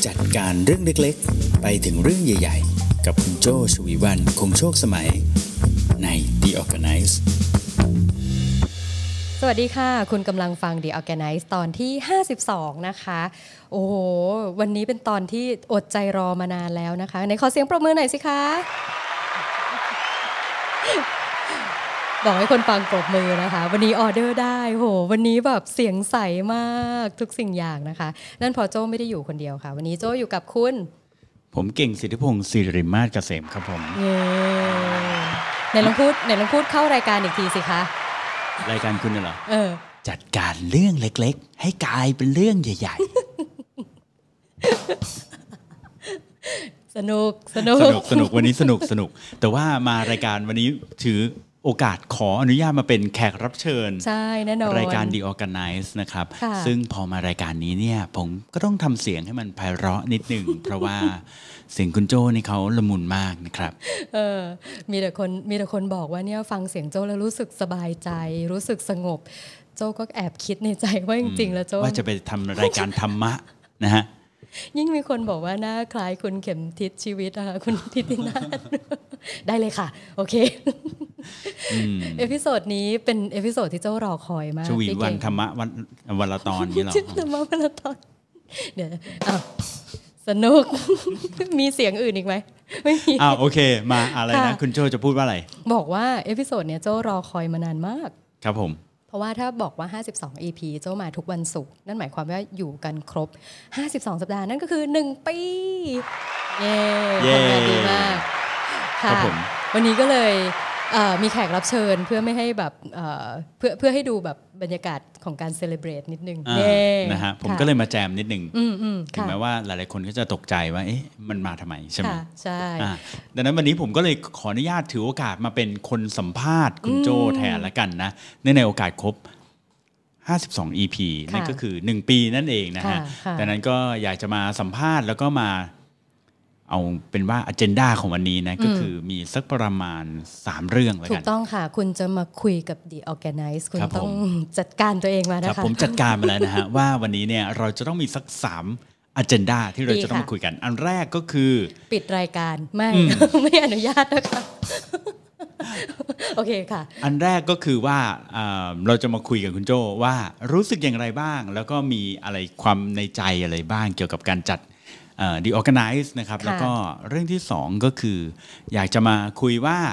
จัดการเรื่องเล็กๆไปถึงเรื่องใหญ่ๆกับคุณโจชวีวรรณคงโชคสมัยใน The Organize สวัสดีค่ะคุณกำลังฟัง The Organize ตอนที่52นะคะโอ้โหวันนี้เป็นตอนที่อดใจรอมานานแล้วนะคะไหนขอเสียงปรบมือหน่อยสิคะบอกให้คนฟังปรบมือนะคะวันนี้ออเดอร์ได้โหวันนี้แบบเสียงใสมากทุกสิ่งอย่างนะคะนั่นพอโจ้ไม่ได้อยู่คนเดียวค่ะวันนี้โจ้อยู่กับคุณผมเก่งสิทธิพงศ์ศิริมาศเกษมครับผมไหนลองพูดเข้ารายการอีกทีสิคะรายการคุณน่ะเหรอจัดการเรื่องเล็กๆให้กลายเป็นเรื่องใหญ่ๆสนุกวันนี้สนุกแต่ว่ามารายการวันนี้ถือโอกาสขออนุญาตมาเป็นแขกรับเชิญใช่แน่นอนรายการ The Organize นะครับซึ่งพอมารายการนี้เนี่ยผมก็ต้องทำเสียงให้มันไพเราะนิดหนึ่ง เพราะว่าเสียงคุณโจ้นี่เขาละมุนมากนะครับมีแต่คนบอกว่าเนี่ยฟังเสียงโจ้แล้วรู้สึกสบายใจรู้สึกสงบโจ้ก็แอบคิดในใจว่าจริงๆแล้วโจ้ว่าจะไปทำรายการธรรมะนะฮะยิ่งมีคนบอกว่าหน้าคล้ายคุณเข็มทิศชีวิตนะคะคุณทิตินาถได้เลยค่ะโอเคเอพิโซดนี้เป็นเอพิโซดที่เจ้ารอคอยมากชวีวันธรรมะวันละตอนนี้เหรอธรรมะวันละตอนเดี๋ยวสนุกมีเสียงอื่นอีกไหมไม่มีโอเคมาอะไรนะคุณโจจะพูดว่าอะไรบอกว่าเอพิโซดเนี้ยเจ้ารอคอยมานานมากครับผมเพราะว่าถ้าบอกว่า52 EP เจ้ามาทุกวันศุกร์นั่นหมายความว่าอยู่กันครบ52สัปดาห์นั่นก็คือ1ปีเย้ทำงานดีมากค่ะวันนี้ก็เลยมีแขกรับเชิญเพื่อไม่ให้แบบเพื่อให้ดูแบบบรรยากาศของการเซเลบรตนิดนึงนะฮะผมก็เลยมาแจมนิดนึงถึงแม้ว่าหลายๆคนก็จะตกใจว่าเอ๊ะมันมาทำไมใช่ไหมใช่ดังนั้นวันนี้ผมก็เลยขออนุญาตถือโอกาสมาเป็นคนสัมภาษณ์คุณโจแทนละกันนะในโอกาสครบ52 EP นั่นก็คือ1ปีนั่นเองนะฮะดังนั้นก็อยากจะมาสัมภาษณ์แล้วก็มาเอาเป็นว่า agenda ของวันนี้นะก็คือมีสักประมาณ3เรื่องแล้วกันถูกต้องค่ะคุณจะมาคุยกับ The Organize คุณต้องจัดการตัวเองมานะคะผมจัดการมาแล้วนะฮะว่าวันนี้เนี่ยเราจะต้องมีสัก3 agenda ที่เราจะต้องมาคุยกันอันแรกก็คือปิดรายการไม่อนุญาตนะคะโอเคค่ะอันแรกก็คือว่าเราจะมาคุยกับคุณโจว่ารู้สึกอย่างไรบ้างแล้วก็มีอะไรความในใจอะไรบ้างเกี่ยวกับการจัดThe Organize นะครับแล้วก็เรื่องที่2ก็คืออยากจะมาคุยว่า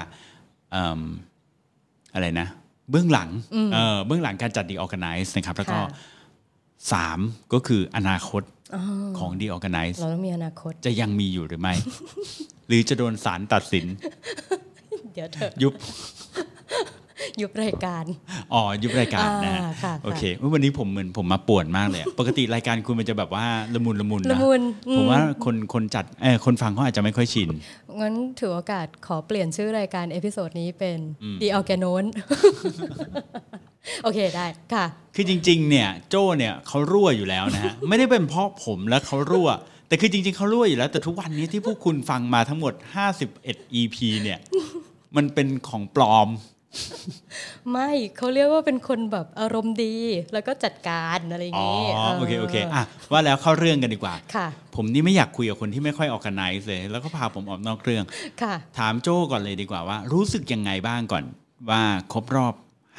อะไรนะเบื้องหลังการจัด The Organize นะครับแล้วก็3ก็คืออนาคตของ The Organize เราต้องมีอนาคตจะยังมีอยู่หรือไม่ หรือจะโดนศาลตัดสินเดี๋ยวเถอะยุบรายการยุบรายการนะโอเควันนี้ผมมาป่วนมากเลยปกติรายการคุณมันจะแบบว่าละมุนนะผมว่าคนจัดคนฟังเขาอาจจะไม่ค่อยชินงั้นถือโอกาสขอเปลี่ยนชื่อรายการเอพิโซดนี้เป็น The Organize โอเคได้ค่ะคือจริงๆเนี่ยโจ้เนี่ยเขารั่วอยู่แล้วนะฮะไม่ได้เป็นเพราะผมแล้วเขารั่วแต่คือจริงๆเขารั่วอยู่แล้วแต่ทุกวันนี้ที่พวกคุณฟังมาทั้งหมด51 EP เนี่ยมันเป็นของปลอมไม่เขาเรียกว่าเป็นคนแบบอารมณ์ดีแล้วก็จัดการอะไรอย่างงี้โอเคว่าแล้วเข้าเรื่องกันดีกว่าค่ะผมนี่ไม่อยากคุยกับคนที่ไม่ค่อยออร์แกไนซ์เลยแล้วก็พาผมออกนอกเรื่องค่ะถามโจ้ก่อนเลยดีกว่าว่ารู้สึกยังไงบ้างก่อนว่าครบรอบ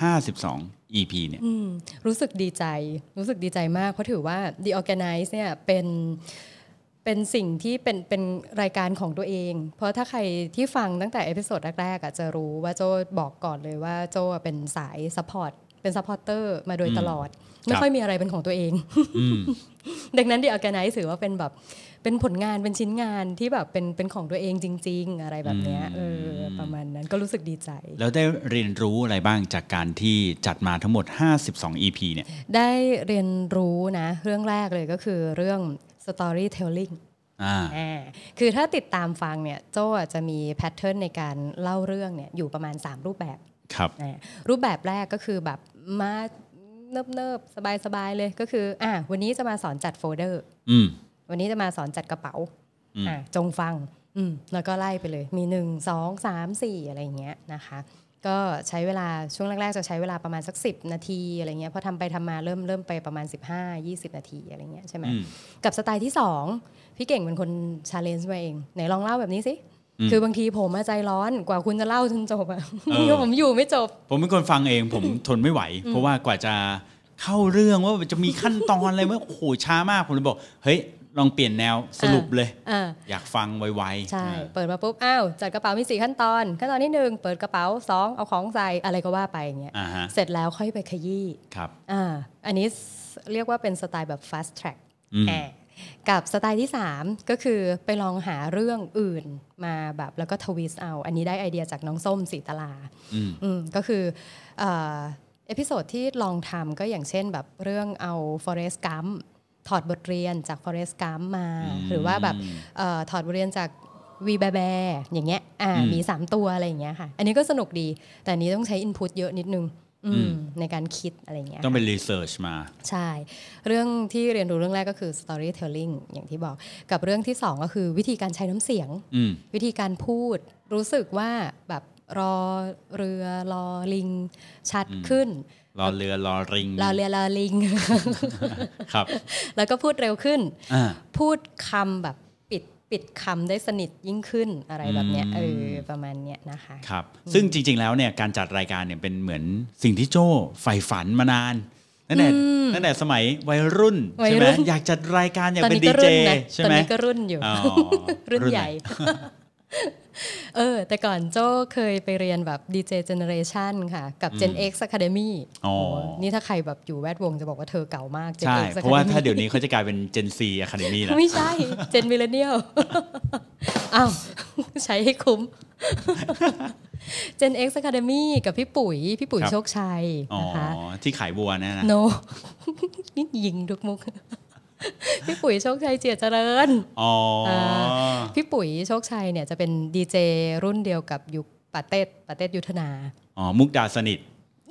52 EP เนี่ยรู้สึกดีใจมากเพราะถือว่า The Organize เนี่ยเป็นสิ่งที่เป็นรายการของตัวเองเพราะถ้าใครที่ฟังตั้งแต่เอพิโซดแรกๆจะรู้ว่าโจบอกก่อนเลยว่าโจเป็นสายซัพพอร์ตเป็นซัพพอร์เตอร์มาโดยตลอดไม่ค่อยมีอะไรเป็นของตัวเองดังนั้น The Organize ถือว่าเป็นแบบเป็นผลงานเป็นชิ้นงานที่แบบเป็นของตัวเองจริงๆอะไรแบบเนี้ยประมาณนั้นก็รู้สึกดีใจแล้วได้เรียนรู้อะไรบ้างจากการที่จัดมาทั้งหมด52 EP เนี่ยได้เรียนรู้นะเรื่องแรกเลยก็คือเรื่องstorytelling คือถ้าติดตามฟังเนี่ยโจ้จะมีแพทเทิร์นในการเล่าเรื่องเนี่ยอยู่ประมาณ3รูปแบบครับรูปแบบแรกก็คือแบบมาเนิบๆสบายๆเลยก็คือวันนี้จะมาสอนจัดโฟลเดอร์วันนี้จะมาสอนจัดกระเป๋าจงฟังแล้วก็ไล่ไปเลยมี1 2 3 4อะไรอย่างเงี้ยนะคะก็ใช้เวลาช่วงแรกๆจะใช้เวลาประมาณสัก10นาทีอะไรเงี้ยพอทำไปทำมาเริ่มไปประมาณ15-20นาทีอะไรเงี้ยใช่ไหมกับสไตล์ที่2พี่เก่งเป็นคนชาเลนจ์มาเองไหนลองเล่าแบบนี้สิคือบางทีผมใจร้อนกว่าคุณจะเล่าจนจบอะผมอยู่ไม่จบผมเป็นคนฟังเองผมทนไม่ไหวเพราะว่ากว่าจะเข้าเรื่องว่าจะมีขั้นตอนอะไรโอ้โหช้ามากผมเลยบอกเฮ้ยลองเปลี่ยนแนวสรุปเลยอยากฟังไวๆใช่เปิดมาปุ๊บจัดกระเป๋ามี4ขั้นตอนที่1เปิดกระเป๋า2เอาของใส่อะไรก็ว่าไปอย่างเงี้ยเสร็จแล้วค่อยไปขยี้ครับอันนี้เรียกว่าเป็นสไตล์แบบ fast track กับสไตล์ที่3ก็คือไปลองหาเรื่องอื่นมาแบบแล้วก็ทวิสต์เอาอันนี้ได้ไอเดียจากน้องส้มศรีตลาก็คือเอพิโซดที่ลองทำก็อย่างเช่นแบบเรื่องเอา Forrest Gump ถอดบทเรียนจาก Forrest Gump มาหรือว่าแบบถอดบทเรียนจากวีแบร์อย่างเงี้ยมี3ตัวอะไรอย่างเงี้ยค่ะอันนี้ก็สนุกดีแต่อันนี้ต้องใช้ input เยอะนิดนึงในการคิดอะไรเงี้ยต้องเป็น research มาใช่เรื่องที่เรียนรู้เรื่องแรกก็คือ storytelling อย่างที่บอกกับเรื่องที่2ก็คือวิธีการใช้น้ำเสียงวิธีการพูดรู้สึกว่าแบบรอเรือรอลิงชัดขึ้นรอเรือรอลิงรอเรือรอลิงครับแล้วก็พูดเร็วขึ้นพูดคำแบบปิดคำได้สนิทยิ่งขึ้นอะไรแบบเนี้ยประมาณเนี้ยนะคะครับซึ่งจริงๆแล้วเนี่ยการจัดรายการเนี่ยเป็นเหมือนสิ่งที่โจ้ใฝ่ฝันมานานตั้งแต่สมัยวัยรุ่นใช่ไหมอยากจัดรายการอยากเป็นดีเจใช่ไหมตอนนี้ก็รุ่นอยู่รุ่นใหญ่แต่ก่อนโจ้เคยไปเรียนแบบ DJ Generation ค่ะกับ Gen X Academy นี่ถ้าใครแบบอยู่แวดวงจะบอกว่าเธอเก่ามาก Gen X Academy เพราะว่าถ้าเดี๋ยวนี้เขาจะกลายเป็น Gen C Academy แล้วไม่ใช่ Gen Millennial ใช้ให้คุ้ม Gen X Academy กับพี่ปุ๋ยโชคชัยนะคะที่ขายบัวนะ No นี่ยิงทุกมุกพี่ปุ๋ยโชคชัยเจียเจริญพี่ปุ๋ยโชคชัยเนี่ยจะเป็นดีเจรุ่นเดียวกับยุคปาเต้ยุทธนามุกดาสนิท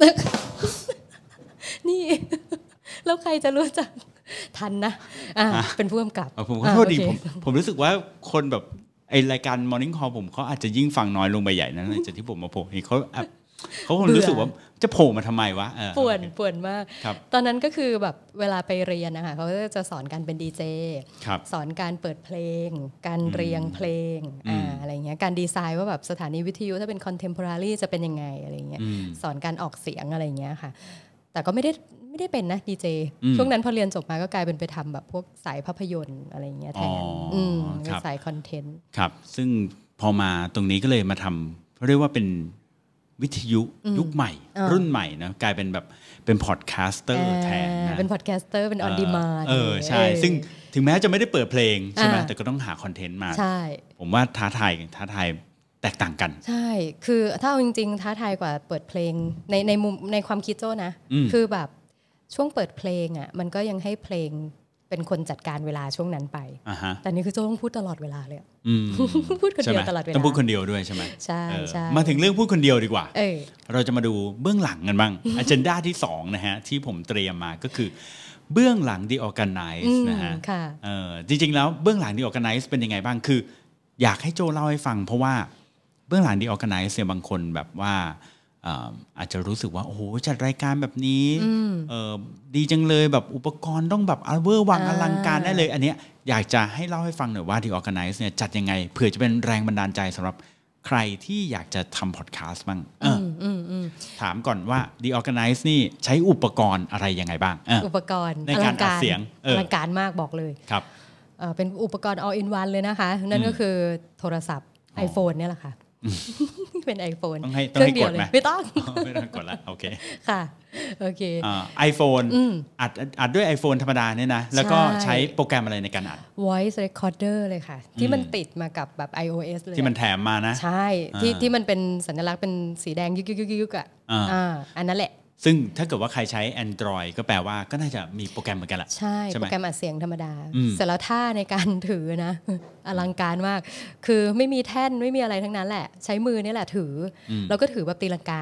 นี่แล้วใครจะรู้จักทันนะเป็นผู้กำกับผมขอโทษดีผมรู้สึกว่าคนแบบไอรายการ Morning Call ผมเขาอาจจะยิ่งฟังน้อยลงไปใหญ่นะจากที่ผมมาโผล่เขาคงรู้สึกว่าจะโผล่มาทำไมวะป่วนมากตอนนั้นก็คือแบบเวลาไปเรียนนะคะเขาจะสอนการเป็นดีเจสอนการเปิดเพลงการเรียงเพลงอะไรเงี้ยการดีไซน์ว่าแบบสถานีวิทยุถ้าเป็น contemporary จะเป็นยังไงอะไรเงี้ยสอนการออกเสียงอะไรเงี้ยค่ะแต่ก็ไม่ได้เป็นนะดีเจช่วงนั้นพอเรียนจบมาก็กลายเป็นไปทำแบบพวกสายภาพยนตร์อะไรเงี้ยแทนสายคอนเทนต์ครับซึ่งพอมาตรงนี้ก็เลยมาทำเรียกว่าเป็นวิทยุยุคใหม่รุ่นใหม่นะกลายเป็นแบบเป็นพอดแคสเตอร์แทนนะเป็นพอดแคสเตอร์เป็นออนดีมานด์ใช่ซึ่งถึงแม้จะไม่ได้เปิดเพลงใช่ไหมแต่ก็ต้องหาคอนเทนต์มาใช่ผมว่าท้าทายแตกต่างกันใช่คือถ้าเอาจริงๆท้าทายกว่าเปิดเพลงในมุมในความคิดโจ้นะคือแบบช่วงเปิดเพลงอ่ะมันก็ยังให้เพลงเป็นคนจัดการเวลาช่วงนั้นไปแต่นี่คือโจ้ต้องพูดตลอดเวลาเลยพูดคนเดียวตลอดเวลาต้องพูดคนเดียวด้วยใช่ไหมใช่มาถึงเรื่องพูดคนเดียวดีกว่าเราจะมาดูเบื้องหลังกันบ้าง agenda ที่2นะฮะที่ผมเตรียมมาก็คือเบื้องหลัง The Organize นะฮะจริงๆแล้วเบื้องหลัง The Organize เป็นยังไงบ้างคืออยากให้โจเล่าให้ฟังเพราะว่าเบื้องหลัง The Organize เนี่ยบางคนแบบว่าอาจจะรู้สึกว่าโอ้โหจัดรายการแบบนี้ดีจังเลยแบบอุปกรณ์ต้องแบบเวอร์วังอลังการได้เลยอันเนี้ยอยากจะให้เล่าให้ฟังหน่อยว่า The Organize เนี่ยจัดยังไงเผื่อจะเป็นแรงบันดาลใจสำหรับใครที่อยากจะทำพอดแคสต์บ้างถามก่อนว่า The Organize นี่ใช้อุปกรณ์อะไรยังไงบ้างอุปกรณ์ในการอัดเสียงอลังการมากบอกเลยครับเป็นอุปกรณ์ all in one เลยนะคะนั่นก็คือโทรศัพท์ iPhone เนี่ยแหละค่ะเป็น iPhone เครื่องเดียวเลยไม่ต้องกดละโอเคค่ะโอเค iPhone อัดด้วย iPhone ธรรมดาเนี่ยนะแล้วก็ใช้โปรแกรมอะไรในการอัด Voice Recorder เลยค่ะที่มันติดมากับแบบ iOS เลยที่มันแถมมานะใช่ที่มันเป็นสัญลักษณ์เป็นสีแดงยึกๆๆๆอ่ะอันนั้นแหละซึ่งถ้าเกิดว่าใครใช้ Android ก็แปลว่าก็น่าจะมีโปรแกรมเหมือนกันแหละใช่โปรแกรมอัดเสียงธรรมดาเสร็จแล้วท่าในการถือนะอลังการมากคือไม่มีแท่นไม่มีอะไรทั้งนั้นแหละใช้มือนี่แหละถือแล้วก็ถือแบบตีลังกา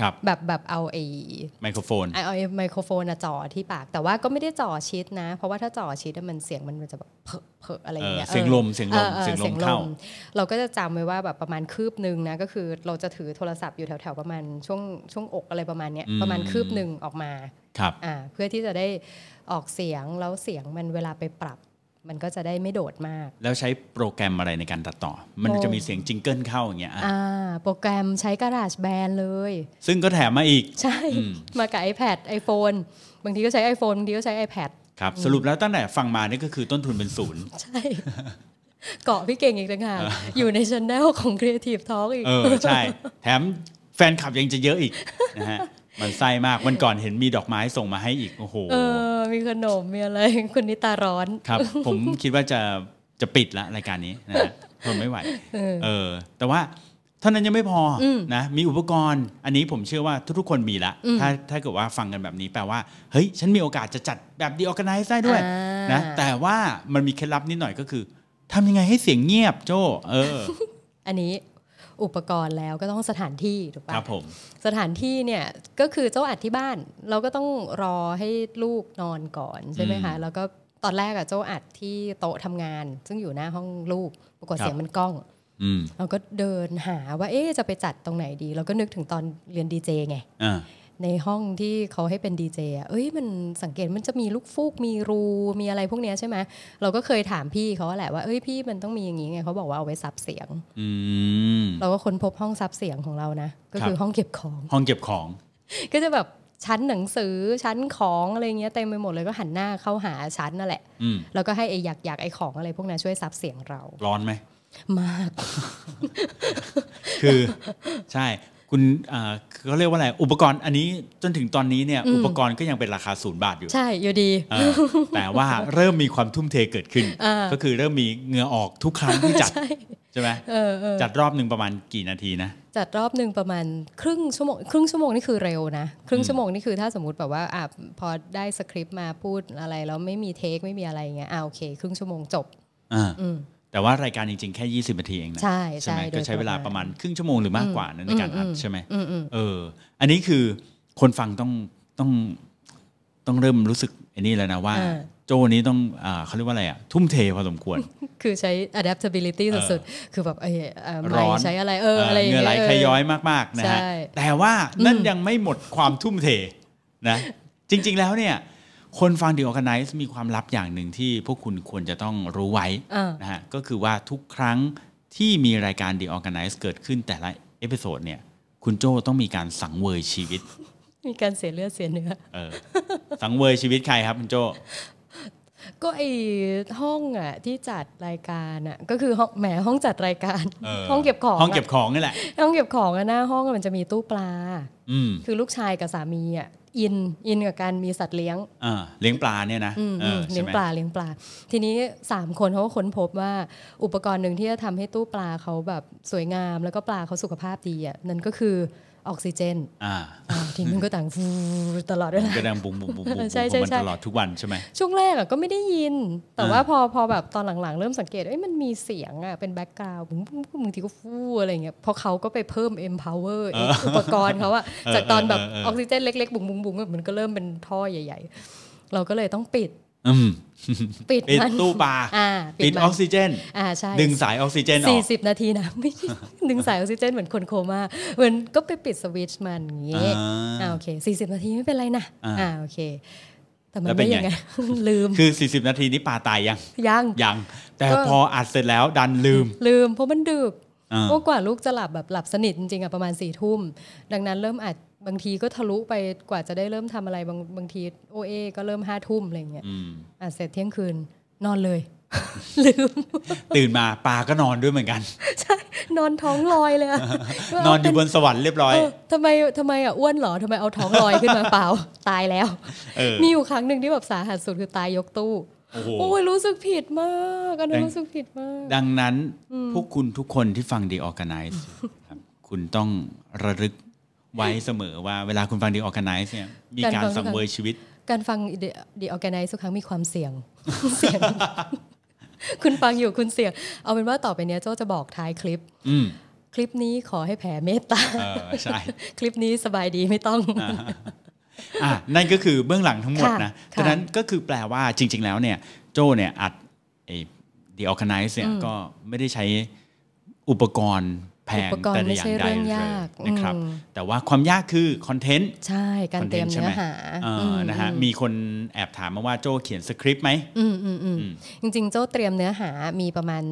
แบบเอาไมโครโฟนไมโครโฟนจ่อที่ปากแต่ว่าก็ไม่ได้จ่อชิดนะเพราะว่าถ้าจ่อชิดมันเสียงมันจะแบบเพออะไรอย่างเงี้ยเสียงลมเข้าเราก็จะจำไว้ว่าแบบประมาณคืบนึงนะก็คือเราจะถือโทรศัพท์อยู่แถวๆประมาณช่วงอกอะไรประมาณเนี้ยประมาณคืบนึงออกมาเพื่อที่จะได้ออกเสียงแล้วเสียงมันเวลาไปปรับมันก็จะได้ไม่โดดมากแล้วใช้โปรแกรมอะไรในการตัดต่อมันจะมีเสียงจิงเกิลเข้าอย่างเงี้ยโปรแกรมใช้ GarageBand เลยซึ่งก็แถมมาอีกใช่มากับ iPad iPhone บางทีก็ใช้ iPhone บางทีก็ใช้ iPad ครับสรุปแล้วตั้งแต่ฟังมานี่ก็คือต้นทุนเป็นศูนย์ใช่เกาะพี่เก่งอีกต่างหากอยู่ใน channel ของ Creative Talk อีกใช่แถมแฟนคลับยังจะเยอะอีกนะฮะมันไส้มากวันก่อนเห็นมีดอกไม้ส่งมาให้อีกโอ้โหมีขนมมีอะไรคนนี้ตาร้อนครับผมคิดว่าจะปิดละรายการนี้นะฮะทนไม่ไหวแต่ว่าเท่านั้นยังไม่พอนะมีอุปกรณ์อันนี้ผมเชื่อว่าทุกคนมีละถ้าเกิดว่าฟังกันแบบนี้แปลว่าเฮ้ยฉันมีโอกาสจะจัดแบบ The Organize ได้ด้วยนะแต่ว่ามันมีเคล็ดลับนิดหน่อยก็คือทำยังไงให้เสียงเงียบโจ้อันนี้อุปกรณ์แล้วก็ต้องสถานที่ถูกป่ะครับผมสถานที่เนี่ยก็คือเจ้าอัดที่บ้านเราก็ต้องรอให้ลูกนอนก่อนใช่ไหมคะแล้วก็ตอนแรกเจ้าอัดที่โต๊ะทำงานซึ่งอยู่หน้าห้องลูกปรากฏเสียงมันก้องเราก็เดินหาว่าจะไปจัดตรงไหนดีเราก็นึกถึงตอนเรียนดีเจไงในห้องที่เขาให้เป็นดีเจมันสังเกตมันจะมีลูกฟูกมีรูมีอะไรพวกนี้ใช่ไหมเราก็เคยถามพี่เขาแหละว่าพี่มันต้องมีอย่างนี้ไงเขาบอกว่าเอาไว้ซับเสียงเราก็ค้นพบห้องซับเสียงของเรานะก็คือห้องเก็บของก็จะแบบชั้นหนังสือชั้นของอะไรเงี้ยเต็มไปหมดเลยก็หันหน้าเข้าหาชั้นนั่นแหละแล้วก็ให้อยากไอของอะไรพวกนั้นช่วยซับเสียงเราร้อนไหมมากคือใช่คุณเขาเรียกว่าอะไรอุปกรณ์อันนี้จนถึงตอนนี้เนี่ยอุปกรณ์ก็ยังเป็นราคา0 บาทอยู่ใช่อยู่ดีแต่ว่าเริ่มมีความทุ่มเทเกิดขึ้นก็คือเริ่มมีเหงื่อออกทุกครั้งที่จัดใช่ไหมจัดรอบนึงประมาณกี่นาทีนะจัดรอบนึงประมาณครึ่งชั่วโมงนี่คือเร็วนะครึ่งชั่วโมงนี่คือถ้าสมมติแบบว่าพอได้สคริปต์มาพูดอะไรแล้วไม่มีเทคไม่มีอะไรเงี้ยโอเคครึ่งชั่วโมงจบแต่ว่ารายการจริงๆแค่20 นาทีเองนะใช่ไหมก็ใช้เวลาประมาณครึ่งชั่วโมงหรือมากกว่าในการอัดใช่ไหมอันนี้คือคนฟังต้องเริ่มรู้สึกอันนี้แล้วนะว่าโจนี้ต้องเขาเรียกว่าอะไรทุ่มเทพอสมควรคือใช้ adaptability สุดๆคือแบบร้อนใช้อะไรอะไรเหงื่อไหลใครย้อยมากๆนะฮะแต่ว่านั่นยังไม่หมดความทุ่มเทนะจริงๆแล้วเนี่ยคนฟัง The Organize มีความลับอย่างหนึ่งที่พวกคุณควรจะต้องรู้ไว้นะฮะก็คือว่าทุกครั้งที่มีรายการ The Organize เกิดขึ้นแต่ละเอพิโซดเนี่ยคุณโจ้ต้องมีการสังเวยชีวิตมีการเสียเลือดเสียเนื้อสังเวยชีวิตใครครับคุณโจ้ก็ไอห้องที่จัดรายการก็คือห้องจัดรายการห้องเก็บของนี่แหละห้องเก็บของหน้าห้องมันจะมีตู้ปลาคือลูกชายกับสามีอินกับการมีสัตว์เลี้ยงเลี้ยงปลาเนี่ยนะเลี้ยงปลาทีนี้3คนเขาก็ค้นพบว่าอุปกรณ์หนึ่งที่จะทำให้ตู้ปลาเขาแบบสวยงามแล้วก็ปลาเขาสุขภาพดีนั่นก็คือออกซิเจนทีมันก็ต่างฟูตลอดเวลาก็ดังบุ้งใช่มันตลอดทุกวันใช่ไหมช่วงแรกก็ไม่ได้ยินแต่ว่าพอแบบตอนหลังๆเริ่มสังเกตมันมีเสียงเป็นแบ็คกราวด์บางทีก็ฟูอะไรเงี้ยพอเขาก็ไปเพิ่ม empower อุปกรณ์เขาจากตอนแบบออกซิเจนเล็กๆบุ้งมันก็เริ่มเป็นท่อใหญ่ๆเราก็เลยต้องปิดตู้ปลาปิดออกซิเจนดึงสายออกซิเจนออก 40 นาทีนะไม่ดึงสายออกซิเจนเหมือนคนโคม่าเหมือนก็ไปปิดสวิตช์มันอย่างเงี้ยโอเค40 นาทีไม่เป็นไรนะโอเคแต่มันไม่ยังไงลืมคือ40 นาทีนี้ปลาตายยังแต่พออัดเสร็จแล้วดันลืมเพราะมันดึกกว่าลูกจะหลับสนิทจริงๆประมาณ4 ทุ่มดังนั้นเริ่มอัดบางทีก็ทะลุไปกว่าจะได้เริ่มทำอะไรบางทีก็เริ่ม5 ทุ่มอะไรเงี้ยเสร็จเที่ยงคืนนอนเลยลืมตื่นมาปลาก็นอนด้วยเหมือนกันใช่นอนท้องลอยเลยนอนอยู่บนสวรรค์เรียบร้อยทำไมอ้วนเหรอทำไมเอาท้องลอยขึ้นมาเปล่าตายแล้วมีอยู่ครั้งหนึ่งที่แบบสาหัสสุดคือตายยกตู้โอ้ยรู้สึกผิดมากรู้สึกผิดมากดังนั้นพวกคุณทุกคนที่ฟัง The Organize คุณต้องระลึกไว้เสมอว่าเวลาคุณฟัง The Organize เนี่ยมีการสังเวยชีวิตการฟัง The Organize ทุกครั้งมีความเสี่ยง คุณฟังอยู่คุณเสี่ยงเอาเป็นว่าต่อไปนี้โจ้จะบอกท้ายคลิปคลิปนี้ขอให้แผ่เมตตาใช่คลิปนี้สบายดีไม่ต้องนั่นก็คือเบื้องหลังทั้งหมดนะดังนั้นก็คือแปลว่าจริงๆแล้วเนี่ยโจ้เนี่ยอัดThe Organize เนี่ยก็ไม่ได้ใช้อุปกรณ์แพงแต่อย่างใดเลยนะครับแต่ว่าความยากคือคอนเทนต์ใช่การเตรียมเนื้อหานะฮะมีคนแอบถามมาว่าโจ้เขียนสคริปต์ไหมจริงๆโจ้เตรียมเนื้อหามีประมาณ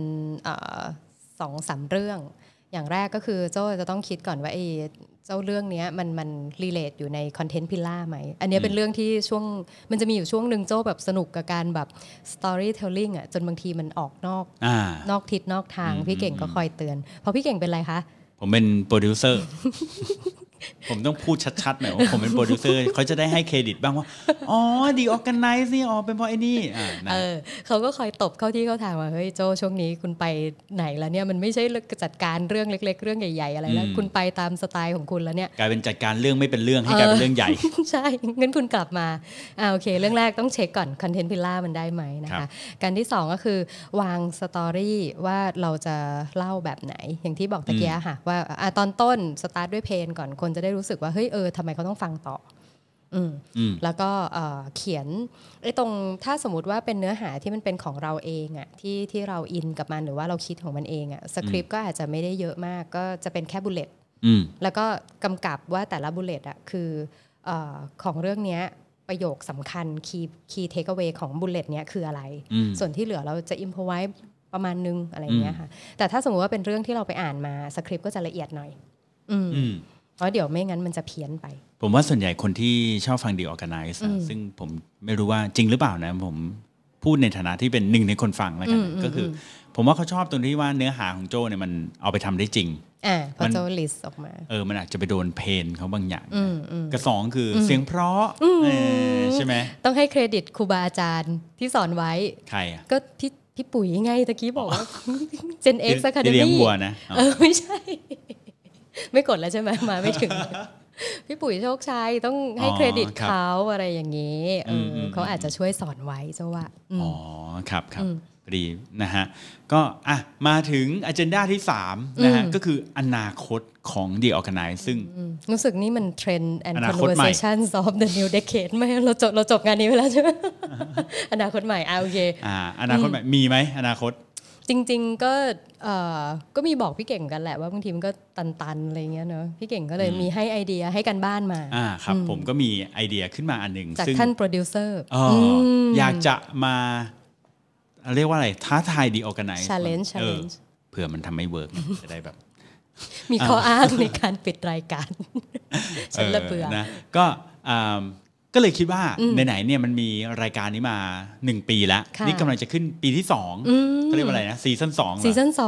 2-3 เรื่องอย่างแรกก็คือโจ้จะต้องคิดก่อนว่าเจ้าเรื่องนี้มันรีเลทอยู่ในคอนเทนต์พิลล่าไหมอันนี้เป็นเรื่องที่ช่วงมันจะมีอยู่ช่วงหนึ่งโจ้แบบสนุกกับการแบบ storytelling อ่ะจนบางทีมันออกนอกทิศนอกทางพี่เก่งก็คอยเตือนเพราะพี่เก่งเป็นอะไรคะผมเป็นโปรดิวเซอร์ ผมต้องพูดชัดๆหน่อยว่าผมเป็นโปรดิวเซอร์เขาจะได้ให้เครดิตบ้างว่าอ๋อThe Organize นี่เป็นเพราะไอ้นี่เขาก็คอยตบเข้าที่เข้าทางว่าเฮ้ยโจช่วงนี้คุณไปไหนแล้วเนี่ยมันไม่ใช่จัดการเรื่องเล็กๆเรื่องใหญ่ๆอะไรแล้วคุณไปตามสไตล์ของคุณแล้วเนี่ยกลายเป็นจัดการเรื่องไม่เป็นเรื่องให้กลายเป็นเรื่องใหญ่ใช่งั้นคุณกลับมาโอเคเรื่องแรกต้องเช็คก่อนคอนเทนต์พิลล่ามันได้ไหมนะคะการที่2ก็คือวางสตอรี่ว่าเราจะเล่าแบบไหนอย่างที่บอกตะเกียค่ะว่าตอนต้นสตาร์ทด้วยเพลงก่อนคนจะได้รู้สึกว่าเฮ้ยทำไมเขาต้องฟังต่อแล้วก็เขียนตรงถ้าสมมติว่าเป็นเนื้อหาที่มันเป็นของเราเองอ่ะที่เราอินกับมันหรือว่าเราคิดของมันเองอ่ะสคริปต์ก็อาจจะไม่ได้เยอะมากก็จะเป็นแค่บุลเลตแล้วก็กำกับว่าแต่ละบุลเลตอ่ะคือของเรื่องนี้ประโยคสำคัญคีย์เทคเอาไว้ของบุลเลตเนี้ยคืออะไรส่วนที่เหลือเราจะอิมพอไว้ประมาณนึงอะไรเงี้ยค่ะแต่ถ้าสมมติว่าเป็นเรื่องที่เราไปอ่านมาสคริปต์ก็จะละเอียดหน่อยเพราะเดี๋ยวไม่งั้นมันจะเพี้ยนไปผมว่าส่วนใหญ่คนที่ชอบฟัง The Organize ซึ่งผมไม่รู้ว่าจริงหรือเปล่านะผมพูดในฐานะที่เป็นหนึ่งในคนฟังแล้วกันก็คือผมว่าเขาชอบตรงที่ว่าเนื้อหาของโจ้เนี่ยมันเอาไปทำได้จริงพอโจ้ลิสต์ออกมามันอาจจะไปโดนเพนเขาบางอย่างกับสองคือเสียงเพราะใช่ไหมต้องให้เครดิตครูบาอาจารย์ที่สอนไว้ใครอ่ะก็พี่ปุ๋ยไงตะกี้บอกว่า Gen X Academy เลี้ยงวัวนะไม่ใช่ไม่กดแล้วใช่ไหมมาไม่ถึงพี่ปุ๋ยโชคชัยต้องให้เครดิตเขาอะไรอย่างนี้เขาอาจจะช่วยสอนไว้เจ้าว่าครับดีนะฮะก็มาถึง agenda ที่3นะฮะก็คืออนาคตของ The Organize ซึ่งรู้สึกนี่มัน Trend and Conversations of the New Decade ไหมเราจบงานนี้ไปแล้วใช่ไหมอนาคตใหม่โอเคอนาคตใหม่มีไหมอนาคตจริงๆก็มีบอกพี่เก่งกันแหละว่าบางทีมันก็ตันๆอะไรเงี้ยเนอะพี่เก่งก็เลยมีให้ไอเดียให้กันบ้านมาครับผมก็มีไอเดียขึ้นมาอันหนึ่งจากท่านโปรดิวเซอร์อยากจะมาเรียกว่าอะไรท้าทาย The Organize Challenge เผื่อมันทำไม่เวิร์กจะได้แบบมีข้ออ้างในการปิดรายการฉันละเบื่อนะก็เลยคิดว่าไหนๆเนี่ยมันมีรายการนี้มา1 ปีแล้วนี่กำลังจะขึ้นปีที่2เขาเรียกว่าอะไรนะซีซั่น2 ซีซั่น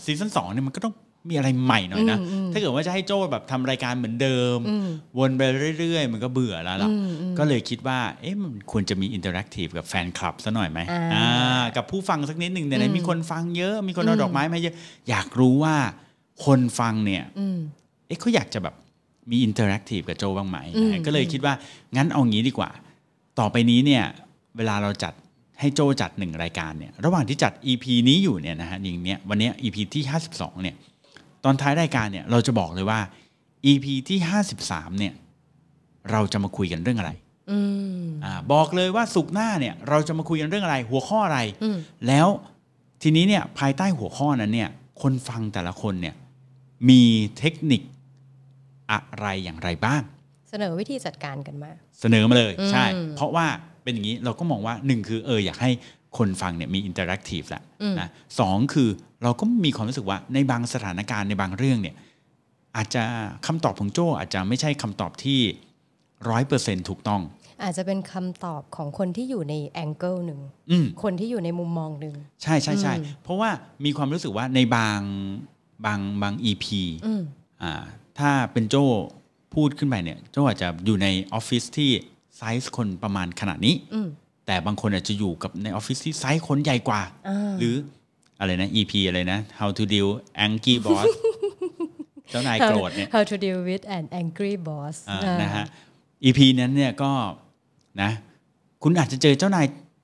2เนี่ยมันก็ต้องมีอะไรใหม่หน่อยนะถ้าเกิดว่าจะให้โจ้แบบทำรายการเหมือนเดิมวนไปเรื่อยๆมันก็เบื่อแล้วล่ะก็เลยคิดว่ามันควรจะมีอินเตอร์แอคทีฟกับแฟนคลับซะหน่อยไหมกับผู้ฟังสักนิดหนึ่งไหนมีคนฟังเยอะมีคนเอาดอกไม้มาเยอะอยากรู้ว่าคนฟังเนี่ยเขาอยากจะแบบมีอินเตอร์แอคทีฟกับโจบ้างไหมก็เลยคิดว่างั้นเอางี้ดีกว่าต่อไปนี้เนี่ยเวลาเราจัดให้โจจัด1รายการเนี่ยระหว่างที่จัด EP นี้อยู่เนี่ยนะฮะอย่างเนี้ยวันนี้ EP ที่52เนี่ยตอนท้ายรายการเนี่ยเราจะบอกเลยว่า EP ที่53เนี่ยเราจะมาคุยกันเรื่องอะไรบอกเลยว่าศุกร์หน้าเนี่ยเราจะมาคุยกันเรื่องอะไรหัวข้ออะไรแล้วทีนี้เนี่ยภายใต้หัวข้อนั้นเนี่ยคนฟังแต่ละคนเนี่ยมีเทคนิคอะไรอย่างไรบ้างเสนอวิธีจัดการกันมาเสนอมาเลยใช่เพราะว่าเป็นอย่างนี้เราก็มองว่า1คืออยากให้คนฟังเนี่ยมีอินเตอร์แอคทีฟแหละนะ2คือเราก็มีความรู้สึกว่าในบางสถานการณ์ในบางเรื่องเนี่ยอาจจะคำตอบของโจ้อาจจะไม่ใช่คำตอบที่ 100% ถูกต้องอาจจะเป็นคำตอบของคนที่อยู่ในแองเกิลหนึ่งคนที่อยู่ในมุมมองหนึ่งใช่ใช่ใช่เพราะว่ามีความรู้สึกว่าในบาง EP ถ้าเป็นโจ้พูดขึ้นไปเนี่ยโจ้อาจจะอยู่ในออฟฟิศที่ไซส์คนประมาณขนาดนี้แต่บางคนอาจจะอยู่กับในออฟฟิศที่ไซส์คนใหญ่กว่าหรืออะไรนะ EP อะไรนะ How to deal angry boss เจ้านายโกรธเนี่ย How to deal with an angry boss นะฮะ EP นั้นเนี่ยก็นะคุณอาจจะเจอเจ้านายเ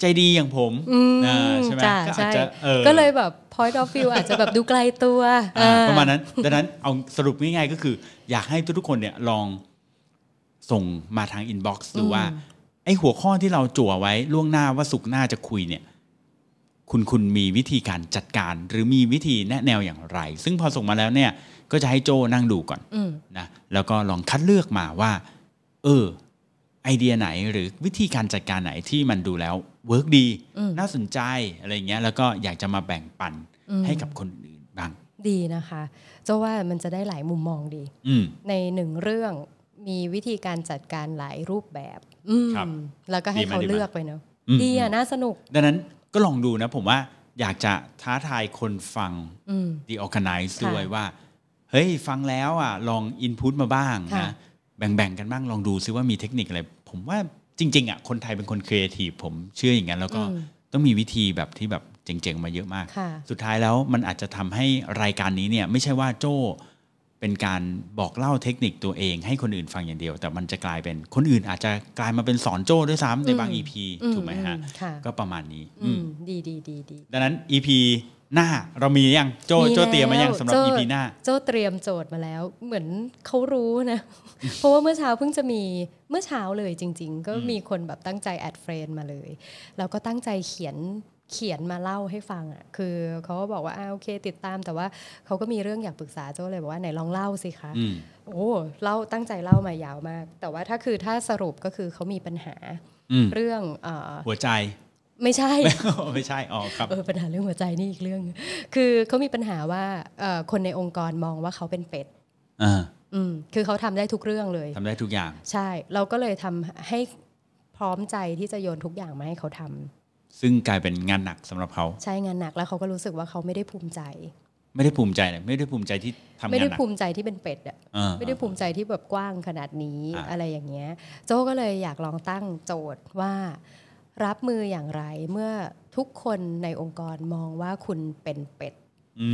ใจดีอย่างผมใช่ไหมก็อาจจะก็เลยแบบ point of view อาจจะแบบดูไกลตัวประมาณนั้นดังนั้นเอาสรุปง่ายๆก็คืออยากให้ทุกๆคนเนี่ยลองส่งมาทาง inbox ดูว่าไอ้หัวข้อที่เราจั่วไว้ล่วงหน้าว่าศุกร์หน้าจะคุยเนี่ยคุณมีวิธีการจัดการหรือมีวิธีแนะแนวอย่างไรซึ่งพอส่งมาแล้วเนี่ยก็จะให้โจนั่งดูก่อนนะแล้วก็ลองคัดเลือกมาว่าไอเดียไหนหรือวิธีการจัดการไหนที่มันดูแล้วเวิร์กดีน่าสนใจอะไรเงี้ยแล้วก็อยากจะมาแบ่งปันให้กับคนอื่นบ้างดีนะคะเจ้าว่ามันจะได้หลายมุมมองดีในหนึ่งเรื่องมีวิธีการจัดการหลายรูปแบบแล้วก็ให้เขาเลือกไปเนาะดีอ่ะน่าสนุกดังนั้นก็ลองดูนะผมว่าอยากจะท้าทายคนฟัง The Organize ด้วยว่าเฮ้ยฟังแล้วอ่ะลองอินพุตมาบ้างนะแบ่งๆกันบ้างลองดูซิว่ามีเทคนิคอะไรผมว่าจริงๆอ่ะคนไทยเป็นคนครีเอทีฟผมเชื่ออย่างนั้นแล้วก็ต้องมีวิธีแบบที่แบบเจ๋งๆมาเยอะมากสุดท้ายแล้วมันอาจจะทำให้รายการนี้เนี่ยไม่ใช่ว่าโจ้เป็นการบอกเล่าเทคนิคตัวเองให้คนอื่นฟังอย่างเดียวแต่มันจะกลายเป็นคนอื่นอาจจะกลายมาเป็นสอนโจ้ด้วยซ้ำในบาง EP ถูกไหมฮะก็ประมาณนี้ดีดังนั้น EP หน้าเรามียังโจ้เตรียมมายังสำหรับ EP หน้าโจ้เตรียมโจทย์มาแล้วเหมือนเขารู้นะ เพราะว่าเมื่อเช้าเพิ่งจะมีเมื่อเช้าเลยจริงๆก็มีคนแบบตั้งใจแอดเฟรนด์มาเลยแล้วก็ตั้งใจเขียนมาเล่าให้ฟังอ่ะคือเขาก็บอกว่าโอเคติดตามแต่ว่าเขาก็มีเรื่องอยากปรึกษาโจ้เลยบอกว่าไหนลองเล่าสิคะโอ้เล่าตั้งใจเล่ามายาวมากแต่ว่าถ้าสรุปก็คือเขามีปัญหาเรื่องหัวใจไม่ใช่ไม่ใช่ครับปัญหาเรื่องหัวใจนี่อีกเรื่องคือเขามีปัญหาว่าคนในองค์กรมองว่าเขาเป็นเป็ดคือเขาทำได้ทุกเรื่องเลยทำได้ทุกอย่างใช่เราก็เลยทำให้พร้อมใจที่จะโยนทุกอย่างมาให้เขาทำซึ่งกลายเป็นงานหนักสำหรับเขาใช่งานหนักแล้วเขาก็รู้สึกว่าเขาไม่ได้ภูมิใจไม่ได้ภูมิใจเลยไม่ได้ภูมิใจที่ทำงานหนักไม่ได้ภูมิใจที่เป็นเป็ดอ่ะไม่ได้ภูมิใจที่แบบกว้างขนาดนี้อะไรอย่างเงี้ยโจ้ก็เลยอยากลองตั้งโจทย์ว่ารับมืออย่างไรเมื่อทุกคนในองค์กรมองว่าคุณเป็นเป็ด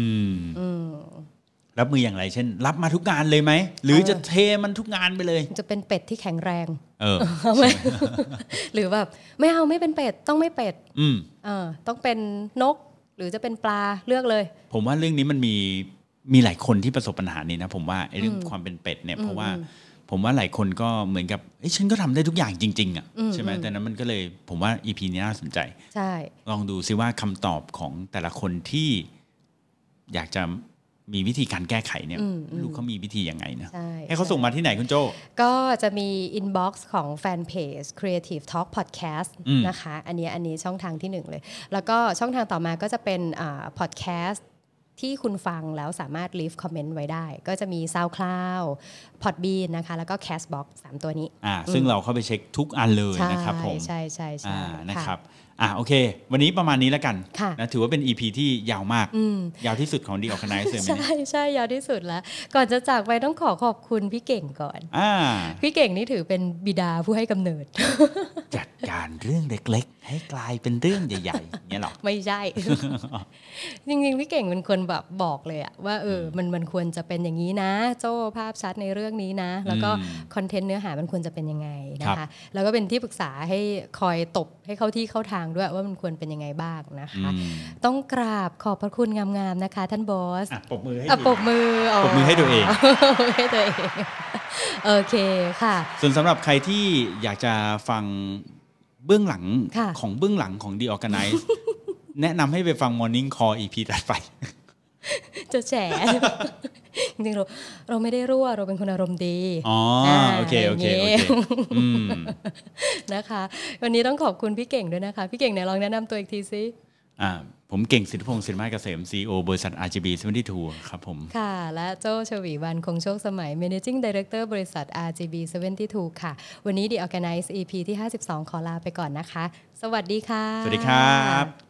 รับมืออย่างไรเช่นรับมาทุกงานเลยไหมหรือจะเทมันทุกงานไปเลยจะเป็นเป็ดที่แข็งแรงหรือแบบไม่เอาไม่เป็นเป็ดต้องไม่เป็ดต้องเป็นนกหรือจะเป็นปลาเลือกเลยผมว่าเรื่องนี้มันมีหลายคนที่ประสบปัญหานี้นะผมว่าไอ้เรื่องความเป็นเป็ดเนี่ยเพราะว่าผมว่าหลายคนก็เหมือนกับฉันก็ทำได้ทุกอย่างจริงๆอ่ะใช่ไหมแต่นั้นมันก็เลยผมว่า EP นี้น่าสนใจใช่ลองดูซิว่าคำตอบของแต่ละคนที่อยากจะมีวิธีการแก้ไขเนี่ยลูกเขามีวิธียังไงนะให้เขาส่งมาที่ไหนคุณโจก็จะมี inbox ของแฟนเพจ Creative Talk Podcast นะคะอันนี้ช่องทางที่1เลยแล้วก็ช่องทางต่อมาก็จะเป็นpodcastที่คุณฟังแล้วสามารถ leave comment ไว้ได้ก็จะมี SoundCloud Podbean นะคะแล้วก็ Castbox 3ตัวนี้ซึ่งเราเข้าไปเช็คทุกอันเลยนะครับผมใช่นะครับโอเควันนี้ประมาณนี้แล้วกันนะถือว่าเป็น EP ที่ยาวมากยาวที่สุดของ The Organize เลยใช่ยาวที่สุดแล้วก่อนจะจากไปต้องขอบคุณพี่เก่งก่อนพี่เก่งนี่ถือเป็นบิดาผู้ให้กำเนิดจัดการเรื่องเล็กๆให้กลายเป็นเรื่องใหญ่ๆเนี่ยหรอไม่ใช่ จริงๆพี่เก่งเป็นคนแบบบอกเลยอะว่ามันควรจะเป็นอย่างนี้นะโจ้ภาพชัดในเรื่องนี้นะแล้วก็คอนเทนต์เนื้อหามันควรจะเป็นยังไงนะคะแล้วก็เป็นที่ปรึกษาให้คอยตบให้เข้าที่เข้าทางด้วยว่ามันควรเป็นยังไงบ้างนะคะต้องกราบขอบพระคุณงามๆนะคะท่านบอสปรบมือให้ปรบมือให้ตัวเองให้ตัวเองโอเคค่ะส่วนสำหรับใครที่อยากจะฟังเบื้องหลังของเบื้องหลังของ The Organize แนะนำให้ไปฟัง Morning Call EP ถัดไปจะแฉจริงๆเราไม่ได้รั่วเราเป็นคนอารมณ์ดีโอเคนะคะวันนี้ต้องขอบคุณพี่เก่งด้วยนะคะพี่เก่งไหนลองแนะนำตัวอีกทีซิผมเก่งสิทธิพงศ์สินไม้เกษม CEO บริษัท RGB 72ครับผมค่ะและโจ้ชวีวรรณคงโชคสมัย Managing Director บริษัท RGB 72ค่ะวันนี้ The Organize EP ที่52ขอลาไปก่อนนะคะสวัสดีค่ะสวัสดีครับ